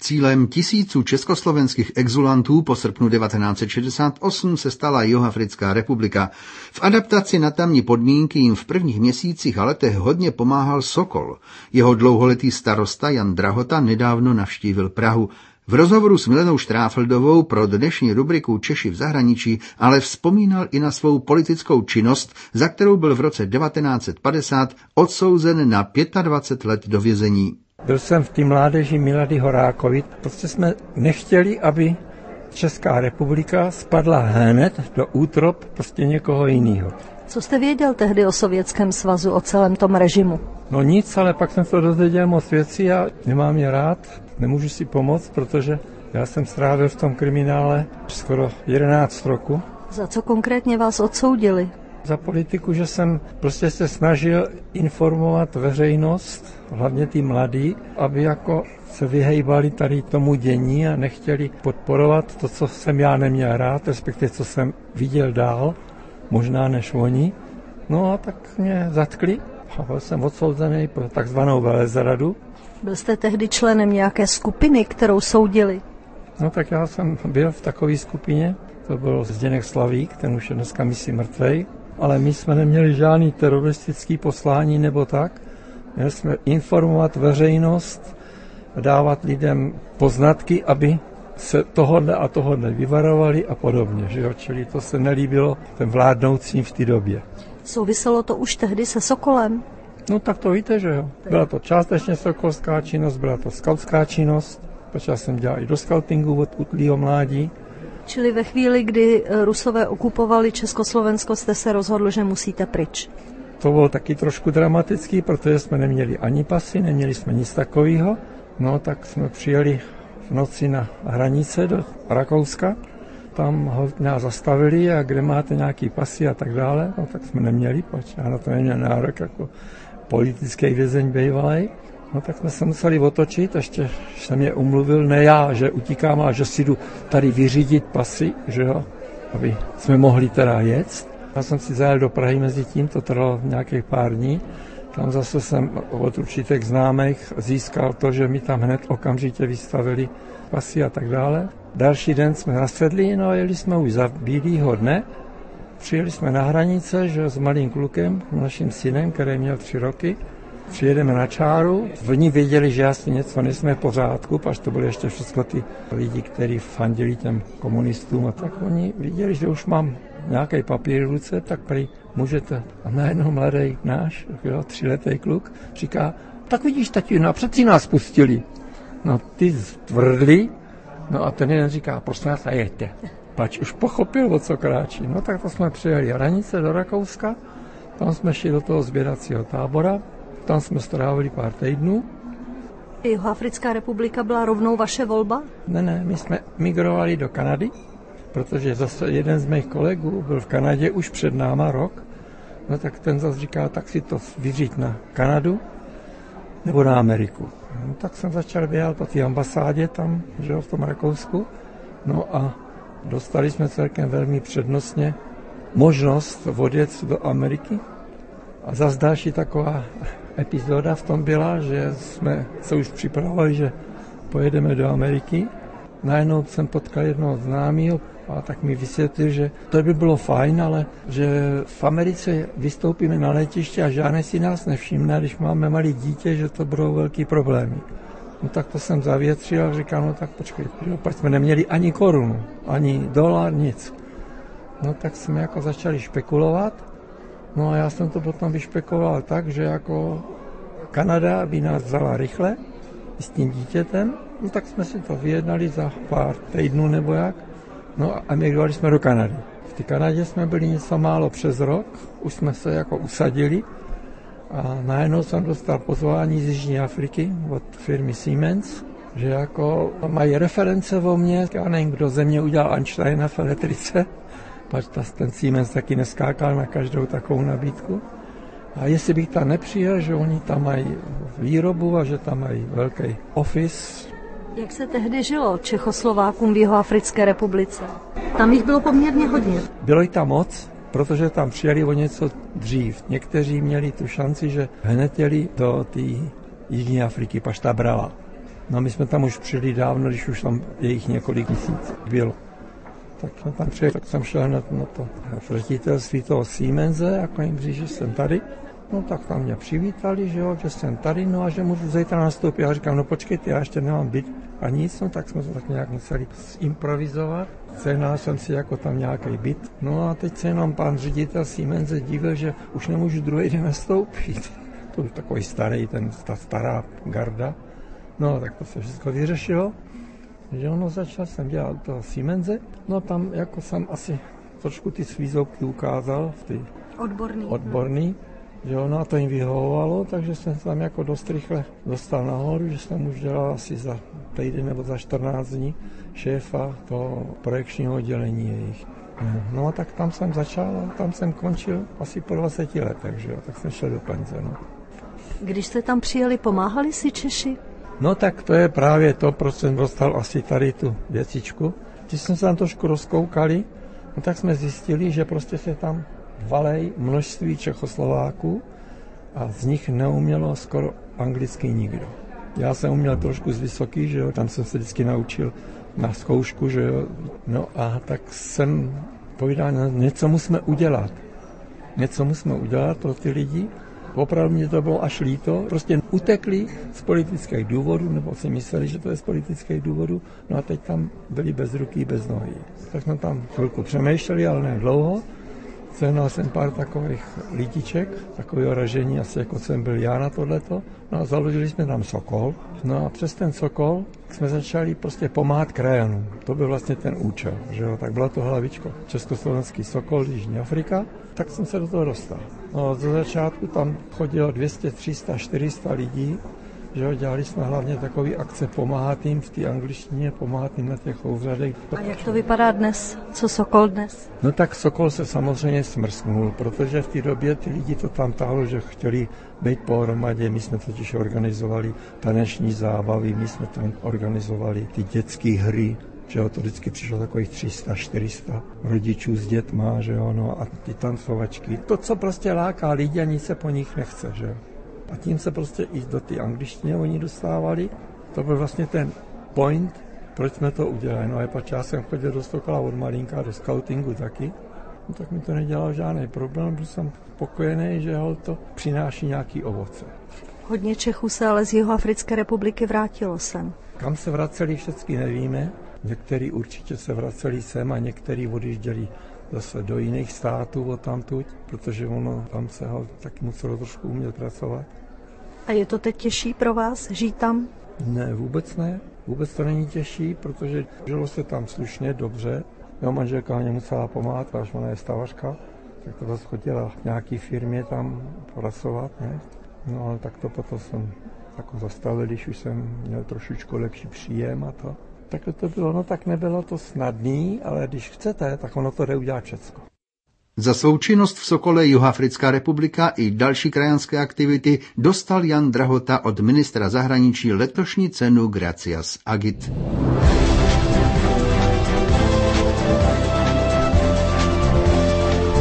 Cílem tisíců československých exulantů po srpnu 1968 se stala Jihoafrická republika. V adaptaci na tamní podmínky jim v prvních měsících a letech hodně pomáhal Sokol. Jeho dlouholetý starosta Jan Drahota nedávno navštívil Prahu. V rozhovoru s Milenou Štráfeldovou pro dnešní rubriku Češi v zahraničí ale vzpomínal i na svou politickou činnost, za kterou byl v roce 1950 odsouzen na 25 let do vězení. Byl jsem v té mládeži Milady Horákovi. Prostě jsme nechtěli, aby Česká republika spadla hned do útrop prostě někoho jiného. Co jste věděl tehdy o Sovětském svazu, o celém tom režimu? No nic, ale pak jsem se dozvěděl moc věcí a nemám je rád, nemůžu si pomoct, protože já jsem strávil v tom kriminále skoro 11 roku. Za co konkrétně vás odsoudili? Za politiku, že jsem prostě se snažil informovat veřejnost, hlavně ty mladí, aby jako se vyhejbali tady tomu dění a nechtěli podporovat to, co jsem já neměl rád, respektive co jsem viděl dál, možná než oni. No a tak mě zatkli a byl jsem odsouzený pro takzvanou velezradu. Byl jste tehdy členem nějaké skupiny, kterou soudili? No tak já jsem byl v takové skupině, to byl Zdeněk Slavík, ten už je dneska myslím mrtvej, ale my jsme neměli žádný teroristický poslání nebo tak. Měli jsme informovat veřejnost, dávat lidem poznatky, aby se tohodle a tohodle vyvarovali a podobně. Že jo? Čili to se nelíbilo těm vládnoucím v té době. Souviselo to už tehdy se Sokolem? No tak to víte, že jo. Byla to částečně sokolská činnost, byla to skautská činnost, protože jsem dělal i do skautingu od útlýho mládí. Čili ve chvíli, kdy Rusové okupovali Československo, jste se rozhodl, že musíte pryč? To bylo taky trošku dramatický, protože jsme neměli ani pasy, neměli jsme nic takového. No tak jsme přijeli v noci na hranice do Rakouska. Tam nás zastavili a kde máte nějaký pasy a tak dále. No tak jsme neměli, protože já na to neměl nárok jako politický vězeň bývalej. No tak jsme se museli otočit, ještě jsem je umluvil, ne já, že utíkám, ale že si jdu tady vyřídit pasy, že jo, aby jsme mohli teda jet. Já jsem si zajel do Prahy mezi tím, to trvalo nějakých pár dní. Tam zase jsem od určitých známých získal to, že mi tam hned okamžitě vystavili pasy a tak dále. Další den jsme nasedli, no a jeli jsme už za bílýho dne. Přijeli jsme na hranice, že s malým klukem, naším synem, který měl 3 roky. Přijedeme na čáru, oni věděli, že asi něco nejsme v pořádku, až to byly ještě všechno ty lidi, kteří fandili těm komunistům a tak oni viděli, že už mám nějaký papír v ruce, tak prý můžete. A najednou mladý náš, 3letý kluk, říká, tak vidíš, tatino, přeci nás pustili. No ty tvrdli, no a ten jeden říká, prosím vás, jeďte. Pač už pochopil, o co kráčí. No tak to jsme přijeli hranice do Rakouska, tam jsme šli do toho sběracího tábora, tam jsme strávili pár týdnů. Jihoafrická republika byla rovnou vaše volba? Ne, my jsme migrovali do Kanady, protože zase jeden z mých kolegů byl v Kanadě už před náma rok. No tak ten zase říká, tak si to vyřiď na Kanadu nebo na Ameriku. No tak jsem začal běhat po té ambasádě tam, že v tom Rakousku. No a dostali jsme celkem velmi přednostně možnost odjet do Ameriky. A zase další taková epizoda v tom byla, že jsme se už připravovali, že pojedeme do Ameriky. Najednou jsem potkal jednoho známého a tak mi vysvětlil, že to by bylo fajn, ale že v Americe vystoupíme na letiště a žádný si nás nevšimne, když máme malé dítě, že to budou velký problémy. No tak to jsem zavětřil a říkal, no tak počkej, pak jsme neměli ani korunu, ani dolar, nic. No tak jsme jako začali špekulovat. No a já jsem to potom vyšpekoval tak, že jako Kanada by nás vzala rychle s tím dítětem, no tak jsme si to vyjednali za pár týdnů nebo jak. No a emigrovali jsme do Kanady. V té Kanadě jsme byli něco málo přes rok, už jsme se jako usadili a najednou jsem dostal pozvání z Jižní Afriky od firmy Siemens, že jako mají reference o mně, já nevím, kdo ze mě udělal Einsteina v elektrice, pač ten Siemens taky neskákal na každou takovou nabídku. A jestli bych tam nepřijel, že oni tam mají výrobu a že tam mají velký office. Jak se tehdy žilo Čechoslovákům v Jihoafrické republice? Tam jich bylo poměrně hodně. Bylo jich tam moc, protože tam přijeli o něco dřív. Někteří měli tu šanci, že hned jeli do té Jižní Afriky, pač ta brala. No my jsme tam už přijeli dávno, když už tam je jich několik měsíc bylo. Tak jsme tam přijeli, tak jsem šel hned na to ředitelství toho Siemense, jako jim říct, že jsem tady. No tak tam mě přivítali, že jo, že jsem tady, no a že můžu zítra nastoupit. Já říkám, no počkejte, já ještě nemám byt a nic, no tak jsme to tak nějak museli improvizovat. Sehnal jsem si jako tam nějaký byt. No a teď se jenom pan ředitel Siemense divil, že už nemůžu druhý den nastoupit. To už takový starý, ta stará garda. No tak to se všechno vyřešilo. Že ono začal jsem dělat toho Siemense. No tam jako jsem asi trošku ty svý zoubky ukázal v ty odborný. Že ono a to jim vyhovovalo, takže jsem tam jako dost rychle dostal nahoru, že jsem už dělal asi za týden nebo za 14 dní šéfa toho projekčního oddělení jejich. No a tak tam jsem začal a tam jsem končil asi po 20 letech, že jo, tak jsem šel do penze, no. Když jste tam přijeli, pomáhali si Češi? No tak to je právě to, proč jsem dostal asi tady tu věcičku. Když jsme se tam trošku rozkoukali, no tak jsme zjistili, že prostě se tam valej množství Čechoslováků a z nich neumělo skoro anglicky nikdo. Já jsem uměl trošku z vysoký, že jo, tam jsem se vždycky naučil na zkoušku, že jo. No a tak jsem povídal, něco musíme udělat. Něco musíme udělat pro ty lidi. Opravdu mě to bylo až líto. Prostě utekli z politických důvodů, nebo si mysleli, že to je z politických důvodů. No a teď tam byli bez ruky, bez nohy. Tak jsme tam chvilku přemýšleli, ale ne dlouho. Sehnal jsem pár takových lidiček, takového ražení, asi jako jsem byl já na tohleto. No a založili jsme tam Sokol. No a přes ten Sokol jsme začali prostě pomáhat krajanům. To byl vlastně ten účel, že jo. Tak byla to hlavičko. Československý Sokol, Jižní Afrika. Tak jsem se do toho dostal. No ze začátku tam chodilo 200, 300, 400 lidí. Že jo, dělali jsme hlavně takové akce pomáhat jim v té angličtině, pomáhat jim na těch úřadech. A jak to vypadá dnes? Co Sokol dnes? No tak Sokol se samozřejmě smrsknul, protože v té době ty lidi to tam táhlo, že chtěli být pohromadě. My jsme totiž organizovali taneční zábavy, my jsme tam organizovali ty dětské hry, že jo, to vždycky přišlo takových 300, 400 rodičů s dětma, že jo, no a ty tancovačky. To, co prostě láká lidi a nic se po nich nechce, že jo. A tím se prostě i do té angličtiny oni dostávali. To byl vlastně ten point, proč jsme to udělali. No a pač já jsem chodil do Sokola od malinka, do scoutingu taky. No tak mi to nedělalo žádný problém, byl jsem spokojený, že to přináší nějaký ovoce. Hodně Čechů se ale z Jihoafrické republiky vrátilo sem. Kam se vraceli, všechny nevíme. Někteří určitě se vraceli sem a někteří odjížděli zase do jiných států odtamtud, protože ono tam se ho taky muselo trošku umět pracovat. A je to teď těžší pro vás žít tam? Ne, vůbec ne. Vůbec to není těžší, protože žilo se tam slušně, dobře. Jeho manželka mě musela pomáhat, až ona je stavařka, tak to zase chodila v nějaké firmě tam pracovat, ne? No ale tak to potom jsem jako zastavil, když už jsem měl trošičku lepší příjem a to. Tak to bylo, no tak nebylo to snadný, ale když chcete, tak ono to jde udělat všecko. Za svou činnost v Sokole Jihoafrická republika i další krajanské aktivity dostal Jan Drahota od ministra zahraničí letošní cenu Gracias Agit.